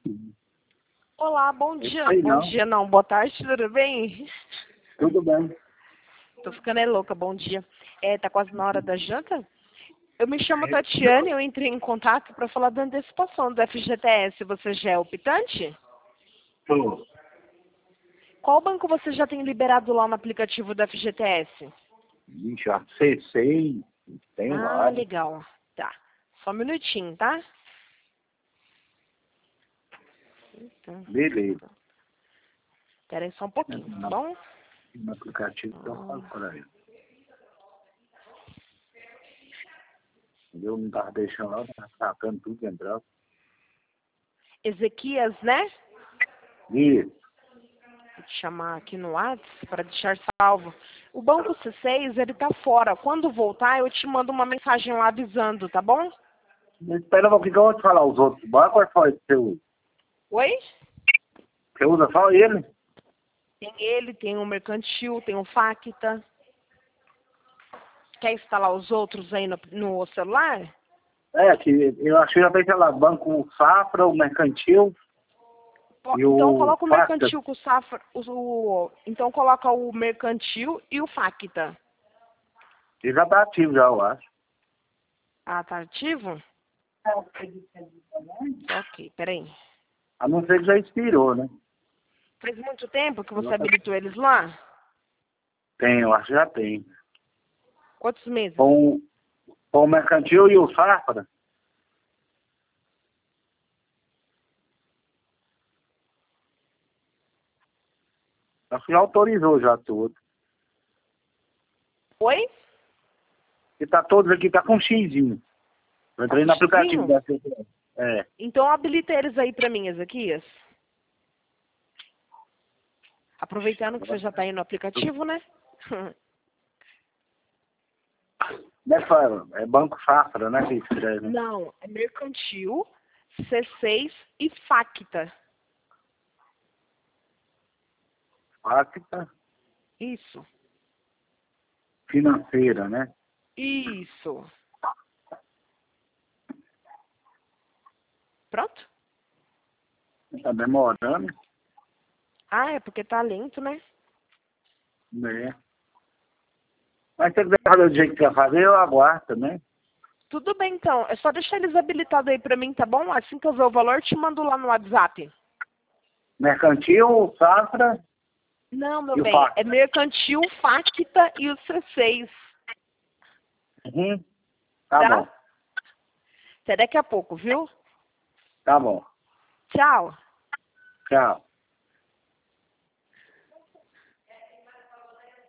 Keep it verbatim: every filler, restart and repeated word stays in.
Olá, bom dia. Sei Bom não. dia não, boa tarde, tudo bem? Tudo bem. Tô ficando é louca, bom dia. É, tá quase na hora da janta? Eu me chamo Tatiane, eu entrei em contato para falar da antecipação do F G T S. Você já é optante? Tô. Qual banco você já tem liberado lá no aplicativo do F G T S? Ixi, acessei. Tem Ah, vários. legal. Tá. Só um minutinho, tá? Então, Beleza. espera aí só um pouquinho, tá bom? No aplicativo que eu falo para ele. Eu não tava deixando lá, tava sacando tudo que entrava. Ezequias, né? Isso. Vou te chamar aqui no WhatsApp para deixar salvo. O banco C seis, ele tá fora. Quando voltar, eu te mando uma mensagem lá avisando, tá bom? Espera um pouquinho que eu vou te falar os outros bancos, qual foi que você usa? Oi? Você usa só ele? Tem ele, tem o Mercantil, tem o Facta. Quer instalar os outros aí no, no celular? É, que eu achei já tem, sei lá, Banco Safra, o Mercantil Po- e Então o coloca o Facta. Mercantil com o Safra. O, o- então coloca o Mercantil e o Facta. Ele já tá ativo já, eu acho. Ah, tá ativo? Ok, peraí. A não ser que já expirou, né? Faz muito tempo que você habilitou eles lá? Tem, eu acho que já tem. Quantos meses? Com, com o Mercantil e o Safra, acho que já autorizou já tudo. Oi? E tá todos aqui, tá com xizinho. Eu Tá entrei com no aplicativo xizinho? da C T S. É. Então habilita eles aí pra mim, Ezequias. Aproveitando que você já tá aí no aplicativo, né? Nessa, é Banco Safra, né, que escreve. Não, é Mercantil, C seis e Facta. Facta Isso, financeira, né? isso. Pronto? Tá demorando, Ah, é porque tá lento, né? né? Mas se você quiser fazer do jeito que quer fazer, eu aguardo também. Tudo bem, então. É só deixar eles habilitados aí pra mim, tá bom? Assim que eu ver o valor, te mando lá no WhatsApp. Mercantil, Safra Não, meu e o bem. É Facta. Mercantil, Facta e o C seis. Uhum. Tá Tá? bom, Até daqui a pouco, viu? tá bom. Tchau. Tchau.